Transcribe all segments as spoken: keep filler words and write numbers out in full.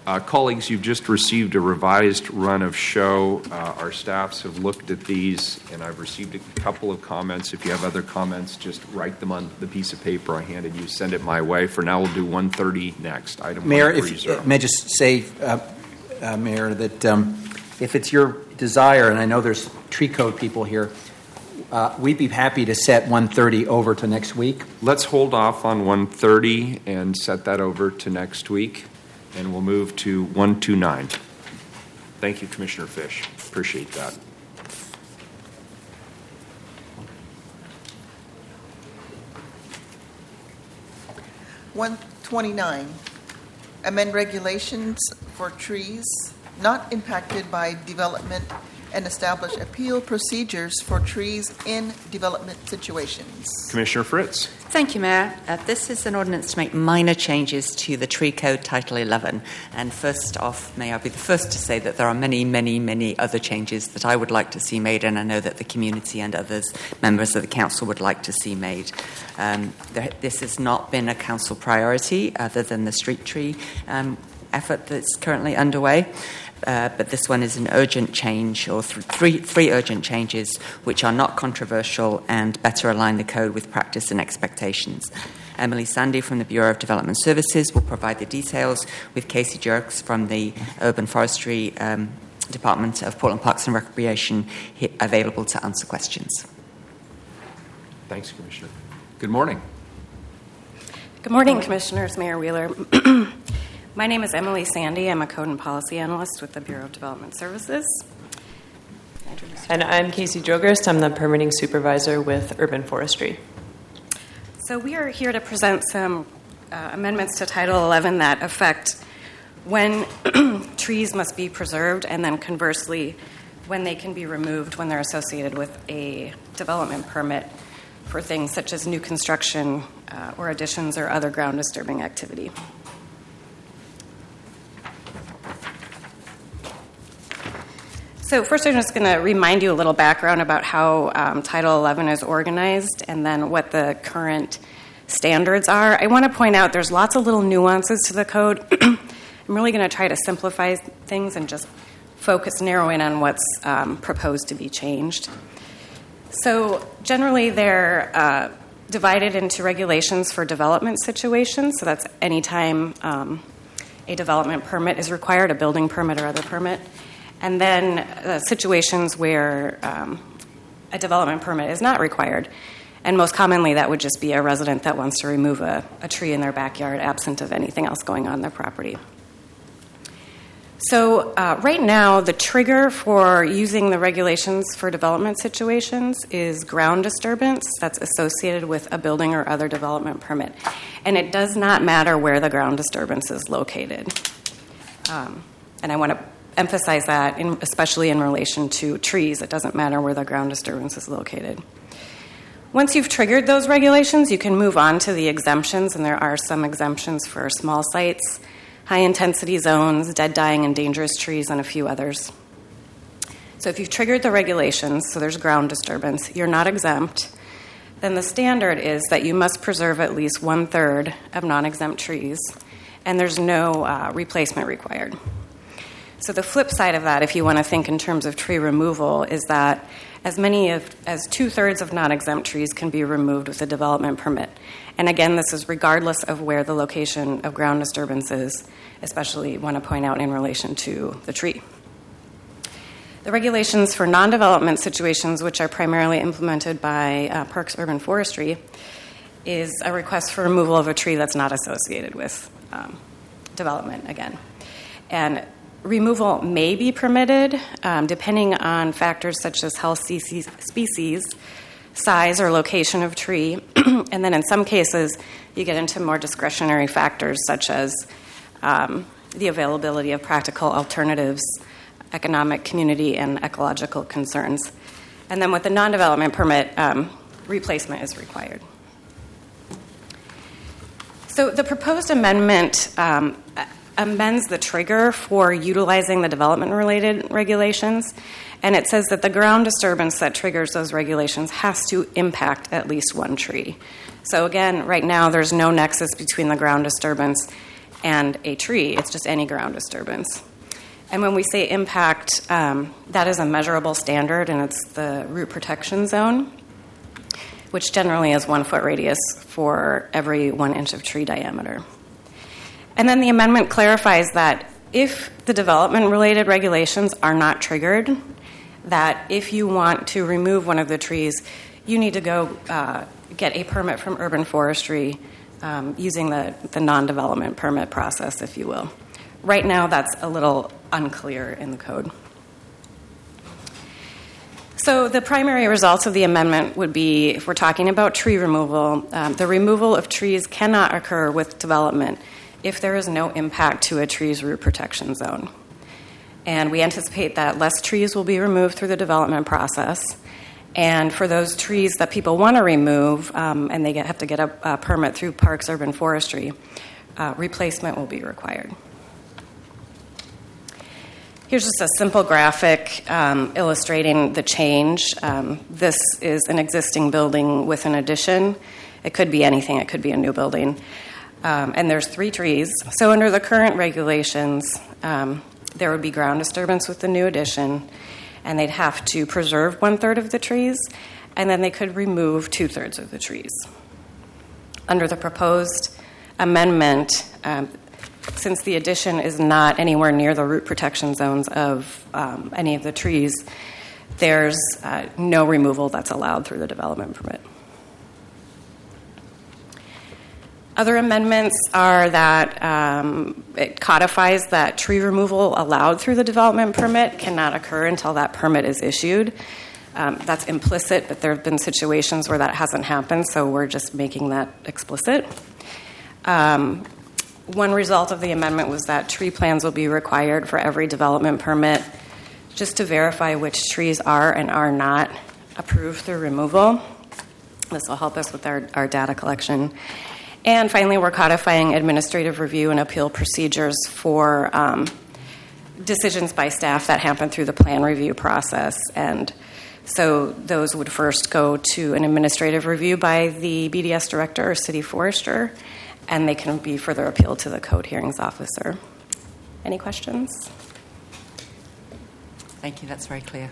Uh, colleagues, you've just received a revised run of show. Uh, our staffs have looked at these, and I've received a couple of comments. If you have other comments, just write them on the piece of paper I handed you. Send it my way. For now, we'll do one thirty next. Item Mayor, one thirty. if, may I just say, uh, uh, Mayor, that um, if it's your desire, and I know there's tree code people here, uh, we'd be happy to set one thirty over to next week. Let's hold off on one thirty and set that over to next week. And we'll move to one twenty-nine. Thank you, Commissioner Fish. Appreciate that. one twenty-nine, amend regulations for trees not impacted by development and establish appeal procedures for trees in development situations. Commissioner Fritz. Thank you, Mayor. Uh, this is an ordinance to make minor changes to the Tree Code Title eleven. And first off, may I be the first to say that there are many, many, many other changes that I would like to see made, and I know that the community and others, members of the council, would like to see made. Um, there, this has not been a council priority other than the street tree um, effort that's currently underway. Uh, but this one is an urgent change, or th- three, three urgent changes, which are not controversial and better align the code with practice and expectations. Emily Sandy from the Bureau of Development Services will provide the details, with Casey Jerks from the Urban Forestry um, Department of Portland Parks and Recreation available to answer questions. Thanks, Commissioner. Good morning. Good morning, Commissioners, Mayor Wheeler. My name is Emily Sandy. I'm a Code and Policy Analyst with the Bureau of Development Services. And I'm Casey Jogurst. I'm the Permitting Supervisor with Urban Forestry. So we are here to present some uh, amendments to Title eleven that affect when trees must be preserved, and then conversely, when they can be removed when they're associated with a development permit for things such as new construction uh, or additions or other ground disturbing activity. So first I'm just going to remind you a little background about how um, Title eleven is organized and then what the current standards are. I want to point out there's lots of little nuances to the code. I'm really going to try to simplify things and just focus, narrow in on what's um, proposed to be changed. So generally they're uh, divided into regulations for development situations. So that's any time um, a development permit is required, a building permit or other permit. And then uh, situations where um, a development permit is not required. And most commonly, that would just be a resident that wants to remove a, a tree in their backyard absent of anything else going on their property. So uh, right now, the trigger for using the regulations for development situations is ground disturbance that's associated with a building or other development permit. And it does not matter where the ground disturbance is located. Um, and I want to emphasize that, in, especially in relation to trees. It doesn't matter where the ground disturbance is located. Once you've triggered those regulations, you can move on to the exemptions, and there are some exemptions for small sites, high-intensity zones, dead, dying, and dangerous trees, and a few others. So if you've triggered the regulations, so there's ground disturbance, you're not exempt, then the standard is that you must preserve at least one-third of non-exempt trees, and there's no uh, replacement required. So the flip side of that, if you want to think in terms of tree removal, is that as many of, as two-thirds of non-exempt trees can be removed with a development permit. And again, this is regardless of where the location of ground disturbance is, especially want to point out in relation to the tree. The regulations for non-development situations, which are primarily implemented by uh, Parks Urban Forestry, is a request for removal of a tree that's not associated with um, development again. And removal may be permitted um, depending on factors such as health, species, size, or location of tree. And then in some cases, you get into more discretionary factors such as um, the availability of practical alternatives, economic, community, and ecological concerns. And then with the non-development permit, um, replacement is required. So the proposed amendment um, amends the trigger for utilizing the development-related regulations, and it says that the ground disturbance that triggers those regulations has to impact at least one tree. So again, right now there's no nexus between the ground disturbance and a tree. It's just any ground disturbance. And when we say impact, um, that is a measurable standard, and it's the root protection zone, which generally is one foot radius for every one inch of tree diameter. And then the amendment clarifies that if the development-related regulations are not triggered, that if you want to remove one of the trees, you need to go uh, get a permit from urban forestry um, using the, the non-development permit process, if you will. Right now, that's a little unclear in the code. So the primary results of the amendment would be, if we're talking about tree removal, um, the removal of trees cannot occur with development if there is no impact to a tree's root protection zone. And we anticipate that less trees will be removed through the development process. And for those trees that people want to remove, um, and they get, have to get a, a permit through Parks Urban Forestry, uh, replacement will be required. Here's just a simple graphic um, illustrating the change. Um, this is an existing building with an addition. It could be anything. It could be a new building. Um, and there's three trees. So under the current regulations, um, there would be ground disturbance with the new addition, and they'd have to preserve one-third of the trees, and then they could remove two-thirds of the trees. Under the proposed amendment, um, since the addition is not anywhere near the root protection zones of um, any of the trees, there's uh, no removal that's allowed through the development permit. Other amendments are that um, it codifies that tree removal allowed through the development permit cannot occur until that permit is issued. Um, that's implicit, but there have been situations where that hasn't happened, so we're just making that explicit. Um, One result of the amendment was that tree plans will be required for every development permit just to verify which trees are and are not approved through removal. This will help us with our, our data collection. And finally, we're codifying administrative review and appeal procedures for um, decisions by staff that happen through the plan review process. And so those would first go to an administrative review by the B D S director or city forester, and they can be further appealed to the code hearings officer. Any questions? Thank you. That's very clear.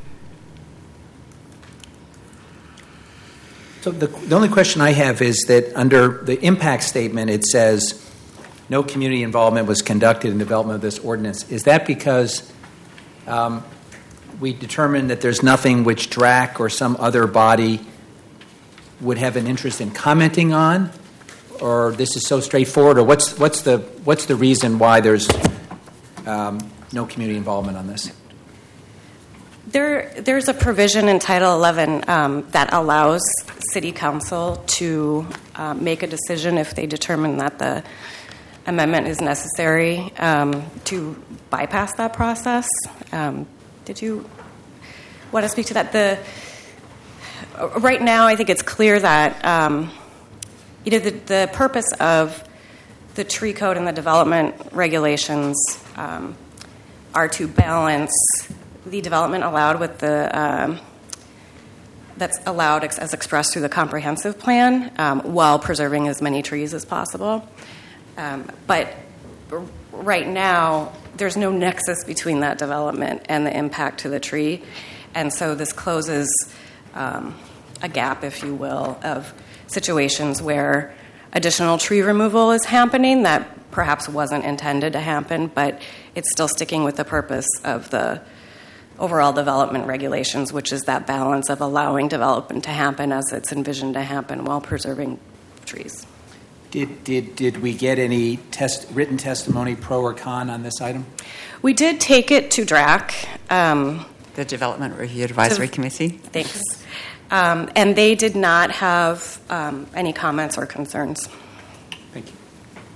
So the, the only question I have is that under the impact statement, it says no community involvement was conducted in development of this ordinance. Is that because um, we determined that there's nothing which D R A C or some other body would have an interest in commenting on? Or this is so straightforward, or what's what's the what's the reason why there's um, no community involvement on this? There, there's a provision in Title eleven um, that allows City Council to uh, make a decision if they determine that the amendment is necessary um, to bypass that process. Um, did you want to speak to that? The right now, I think it's clear that. Um, You know, the, the purpose of the tree code and the development regulations um, are to balance the development allowed with the um, that's allowed ex- as expressed through the comprehensive plan um, while preserving as many trees as possible. Um, but r- right now, there's no nexus between that development and the impact to the tree, and so this closes um, a gap, if you will, of situations where additional tree removal is happening that perhaps wasn't intended to happen, but it's still sticking with the purpose of the overall development regulations, which is that balance of allowing development to happen as it's envisioned to happen while preserving trees. Did did did we get any test, written testimony, pro or con, on this item? We did take it to D R A C. Um, the Development Review Advisory to, Committee. Thanks. Um, and they did not have um, any comments or concerns. Thank you.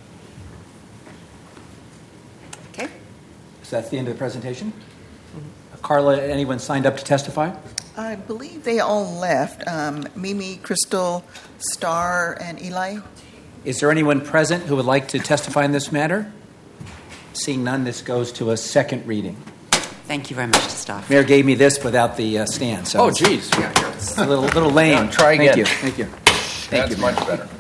Okay. So that's the end of the presentation. Mm-hmm. Carla, anyone signed up to testify? I believe they all left. Um, Mimi, Crystal, Star, and Eli. Is there anyone present who would like to testify in this matter? Seeing none, this goes to a second reading. Thank you very much to staff. Mayor gave me this without the uh, stand. So Oh, geez. Yeah, it's a little, little lame. Yeah, try again. Thank you. Thank you. Thank That's you, much Mayor. better.